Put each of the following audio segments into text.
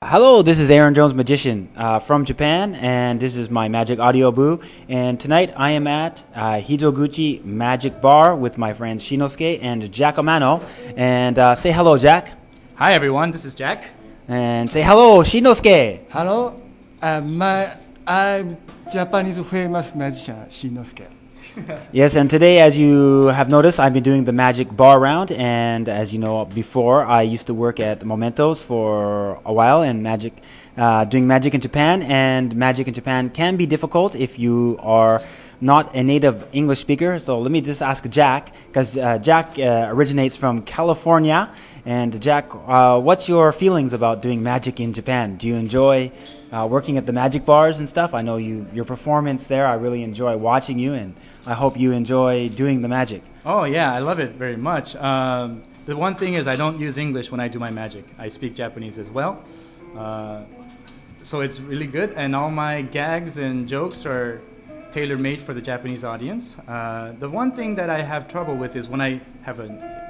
Hello, this is Aaron Jones, magician from Japan, and this is my Magic Audio Boo. And tonight I am at Hidoguchi Magic Bar with my friends Shinosuke and Jack Amano. And say hello, Jack. Hi, everyone. This is Jack. And say hello, Shinosuke. Hello, I'm Japanese famous magician Shinosuke. Yes, and today, as you have noticed, I've been doing the Magic Bar round, and as you know before, I used to work at Momentos for a while and doing magic in Japan, and magic in Japan can be difficult if you are not a native English speaker. So let me just ask Jack, because Jack originates from California. And Jack, what's your feelings about doing magic in Japan? Do you enjoy working at the magic bars and stuff? I know your performance there. I really enjoy watching you, and I hope you enjoy doing the magic. Oh, yeah, I love it very much. The one thing is I don't use English when I do my magic. I speak Japanese as well. So it's really good, and all my gags and jokes are tailor-made for the Japanese audience. The one thing that I have trouble with is when I have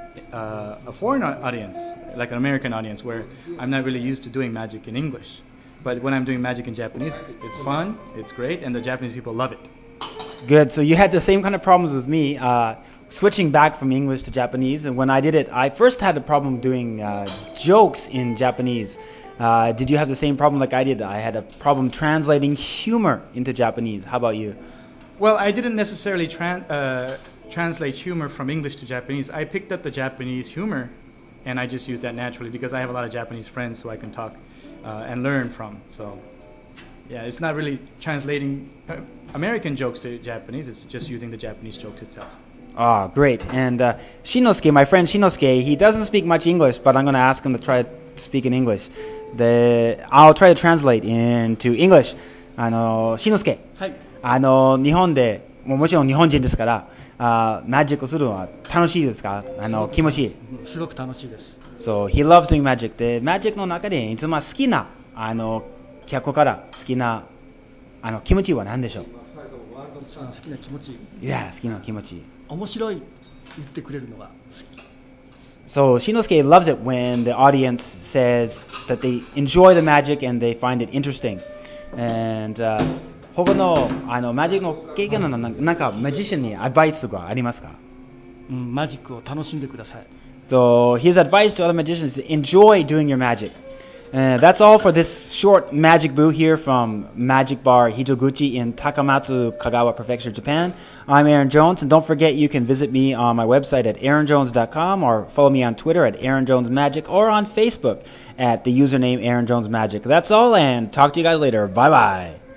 a foreign audience, like an American audience, where I'm not really used to doing magic in English. But when I'm doing magic in Japanese, it's fun, it's great, and the Japanese people love it. Good. So you had the same kind of problems with me, switching back from English to Japanese. And when I did it, I first had a problem doing jokes in Japanese. Did you have the same problem like I did? I had a problem translating humor into Japanese. How about you? Well, I didn't necessarily translate humor from English to Japanese. I picked up the Japanese humor, and I just used that naturally because I have a lot of Japanese friends who I can talk and learn from. So, yeah, it's not really translating American jokes to Japanese. It's just using the Japanese jokes itself. Ah, great. And Shinosuke, my friend Shinosuke, he doesn't speak much English, but I'm going to ask him to try to speak in English. I'll try to translate into English. しのすけ、 はい。 日本でもちろん日本人ですからマジックするのは楽しいですか？気持ちいい。 すごく楽しいです。 So he loves doing magic. で、マジックの中でいつも好きな客户から好きな気持ちは何でしょう？ 好きな気持ちいい。 いや、好きな気持ちいい。 面白い言ってくれるのが好き。 So Shinosuke loves it when the audience says that they enjoy the magic and they find it interesting. And 他のマジックの経験のなんかマジシャンにアドバイスがありますか？ マジックを楽しんでください。 So his advice to other magicians is enjoy doing your magic. That's all for this short magic boo here from Magic Bar Hidoguchi in Takamatsu, Kagawa Prefecture, Japan. I'm Aaron Jones, and don't forget you can visit me on my website at aaronjones.com or follow me on Twitter at aaronjonesmagic or on Facebook at the username aaronjonesmagic. That's all, and talk to you guys later. Bye-bye.